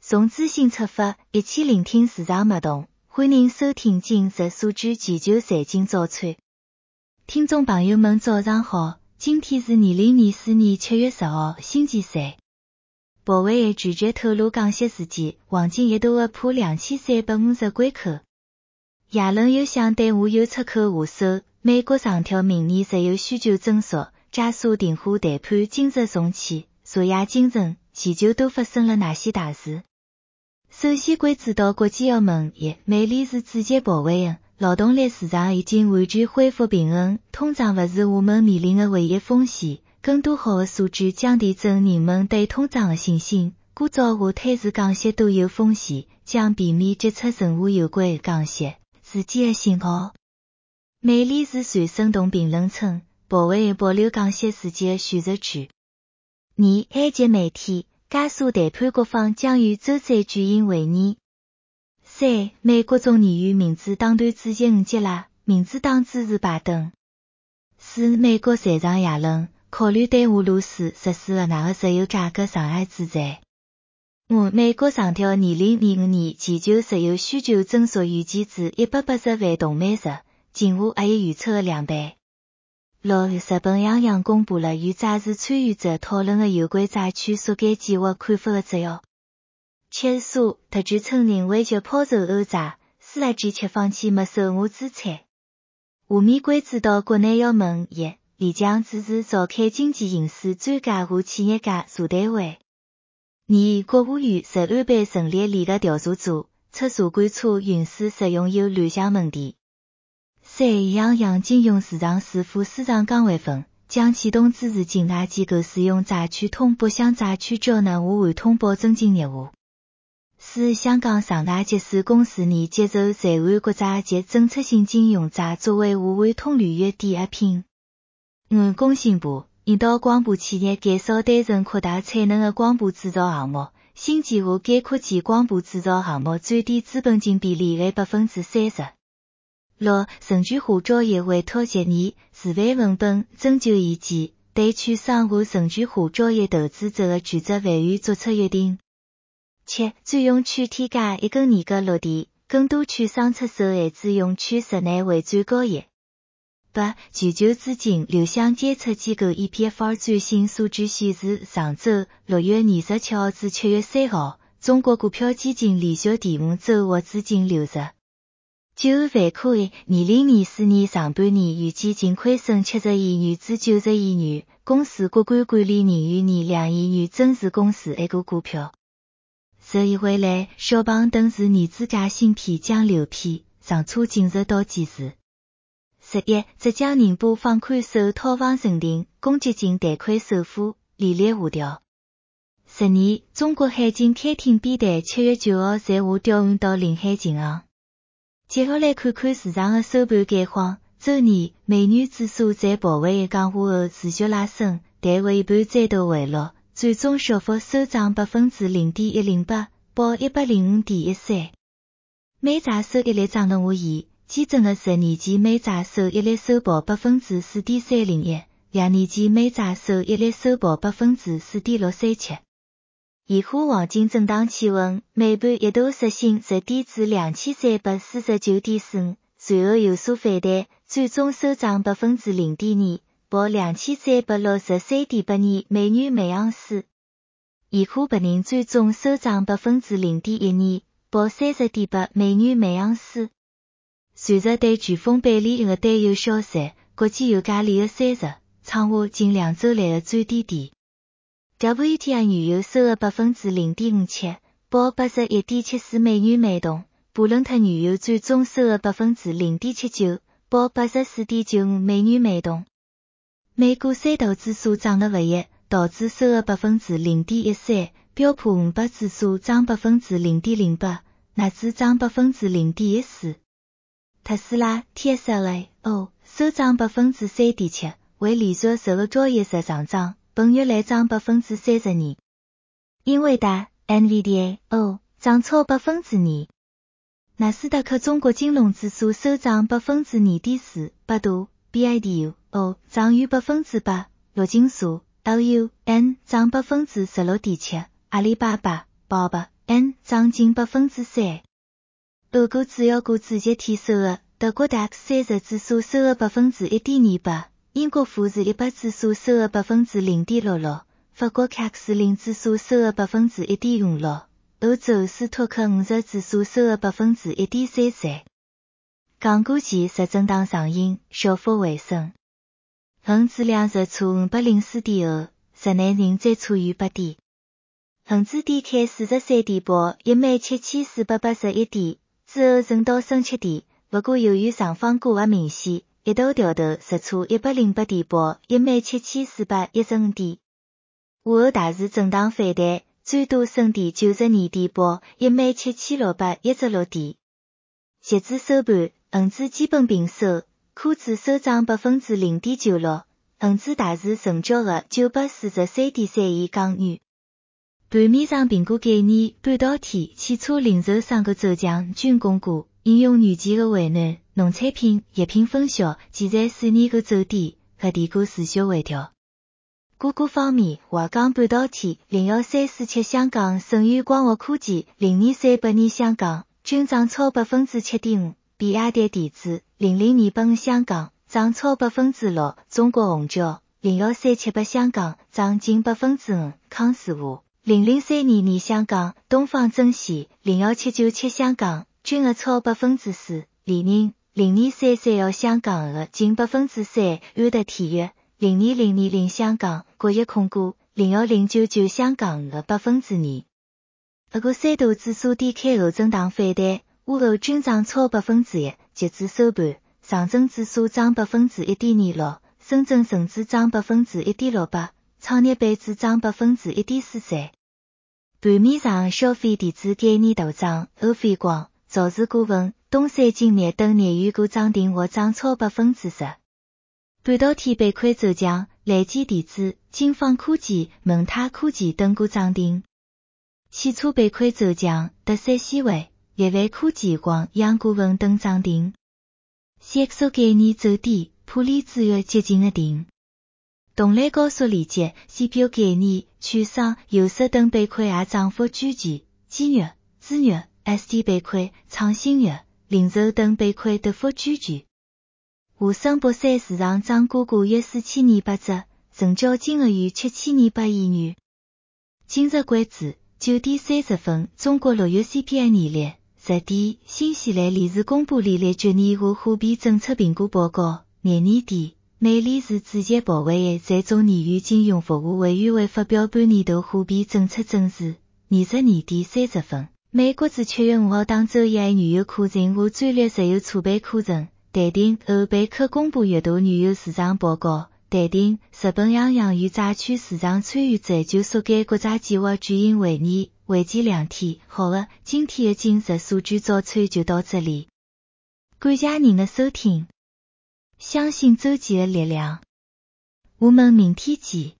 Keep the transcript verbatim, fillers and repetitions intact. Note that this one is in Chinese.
从资讯出发，一起聆听市场脉动。欢迎收听今日数据全球财经早餐。听众朋友们早上好，今天是二零二四年七月十号，星期三。博威也拒绝透露降息时间，黄金一度的破两千三百五十关口。耶伦又向对俄油出口下手，美国上调明年石油需求增速，加速订货谈判今日重启。昨夜今晨，全球都发生了哪些大事？首先关注到国际澳门一，美联储主席鲍威尔，劳动力市场已经完全恢复平衡，通胀不是我们面临的唯一风险。更多好的数据将提振人们对通胀的信心。古早话推迟降息都有风险，将避免接触任何有关的降息事件的信号。美联储传声筒评论称，鲍威尔保留降息时间的选择权。二，埃及媒体，加速谈判各方将于周三举行会议。三，美国众议院民主党团主席伍吉拉，民主党支持拜登。四，美国财长耶伦考虑对俄罗斯实施额外的石油价格障碍制裁。五，美国上调二零二五年全球石油需求增速预计至一百八十万桶每日，近乎阿伊预测的两倍。六，日本央行公布了与债市参与者讨论的有关债券缩减计划看法的摘要。七，苏特区承认为求抛售欧债，斯拉吉却放弃没收俄资产。下面关注到国内要闻一，李强支持召开经济形势专家和企业界座谈会。二，国务院实安排成立联合调查组，出查监测运输使用油乱象问题。三，央行金融市场师傅市场岗位分，将启动支持境外机构使用债券通北向债券缴纳和换通保证金业务。四，香港上海集团公司拟接受在岸国债及政策性金融债作为互换通履约抵押品。五，工信部引导广播企业减少单纯扩大产能的广播制造项目，新计划减科技广播制造项目最低资本金比例为百分之三十。六，证券化交易委托协议，示范文本征求意见，对券商和证券化交易投资者的权责范围作出约定。七，专用券添加一根严格落地，更多券商出售限制用券室内汇转交易。八，全球资金流向监测机构 E P F R 最新数据显示，上周六月二十七号至七月三号，中国股票基金连续第五周获资金流入。九，反馈二零二四年上半年预计净亏损七十亿元至九十亿元，公司骨干管理人员拟两亿元增持公司一股股票。十一，未来小鹏等是儿子界芯片将流片，上车进入倒计时。十一，浙江宁波放宽首套房审定，公积金贷款首付利率下调。十二，中国海警开艇编队七月九号在华调运到领海巡航。接下来看看市场的收盘概况。周二，美元指数在鲍威尔讲话后持续拉升，但尾盘再度回落，最终小幅收涨百分之零点一零八，报一百零五点一三。美债收益率涨了下移，基准的十年期美债收益率收报百分之四点三零一，两年期美债收益率收报百分之四点六三七。现货黄金震荡企稳，尾盘一度实现十点至两千三百四十九点四五，随后有所反弹，最终收涨百分之零点二，报两千三百六十三点八二美元每盎司。现货白银最终收涨百分之零点一二，报三十点八美元每盎司。随着对飓风贝利的担忧消散，国际油价连续三日创下近两周来的最低点。W T I 原油收了百分之零点五七，报八十一点七四美元每桶。布伦特原油最终收了百分之零点七九，报八十四点九五美元每桶。美股三大指数涨了不一，道指收了百分之零点一三，标普五百指数涨百分之零点零八，纳指涨百分之零点一四。特斯拉 T S L A O 收涨百分之三点七，为连续十个交易日上涨，本月来涨百分之三十二。英伟达 N V D A O 涨超百分之二。纳斯达克中国金融指数收涨百分之二点四，百度 B I D U O 涨逾百分之八，陆金所 L U N 涨百分之十六点七，阿里巴巴 B A B A N 涨近百分之三。俄国主要股指节提收入，德国 D A X 三十指数收入百分之一点二八，英国富时一百指数收入百分之零点六六，法国 C A C 四十指数收入百分之一点五六，欧洲斯托克五十指数收入百分之一点三三。港股技术震荡上影，小幅回升。恒指两日挫五百零四点二，日内仍再挫逾百点。恒指低开四十三点半，一万七千四百八十一点，之后震到升七点，不过由于上方沽压明显，一度掉头实挫一百零八点半，一万七千四百一十五点。午后大市震荡反弹，最多升跌九十二点半，一万七千六百一十六点。截至收盘，恒指基本平收，科指收涨百分之零点九六，恒指大市成交额九百四十三点三亿港元。盘面上评估概念、半导体、汽车零售商个走强均供股，应用软件个回暖，农产品、药品分销、建材水泥个走低，和电股持续回调。个股方面，华港半导体零幺三四七香港、盛宇光学科技零二三八二香港均涨超百分之七点五，比亚迪电子零零二八五香港涨超百分之六，中国红椒零幺三七八香港涨近百分之五，康师傅零零三二二香港、东方珍稀零幺七九七香港均额超百分之四，李宁零二三三一香港额近百分之三，安德体育零二零二零香港、国业控股零幺零九九香港额百分之二。俄国三大指数低开后震荡反弹，午后均涨超百分之一，截至收盘，上证指数涨百分之一点二六，深圳成指涨百分之一点六八，创业板指涨百分之一点四三。盘面上，消费电子概念大涨，欧菲光、兆智股份、东山精密等业余股涨停或涨超百分之十。半导体板块走强，联基电子、金方科技、蒙泰科技等股涨停。汽车板块走强，德赛西韦、力帆科技、光阳股份等涨停。C X O 概念走低，普利资源接近一定。动力高速连接、C P U 概念、券商、有色等板块也涨幅居前，机肉、资肉、S D 板块、创新药、零售等板块跌幅居前。沪深博三市场涨股股约四千二百只，成交金额逾七千二百亿元。今日关注九点三十分，中国六月 C P I 年率。十点，新西兰联储公布利率决议和货币政策评估报告。廿二点，美联储主席鲍威尔在众议院金融服务委员会发表半年度货币政策证词。二十二点三十分，美国自七月五号当周以来原油库存和战略石油储备库存。待定，欧贝克公布月度原油市场报告。待定，日本央行与债券市场参与者就缩减国债计划举行会议，为期两天。好了，今天的今日数据早餐就到这里，感谢您的收听，相信周记的力量，我们明天见。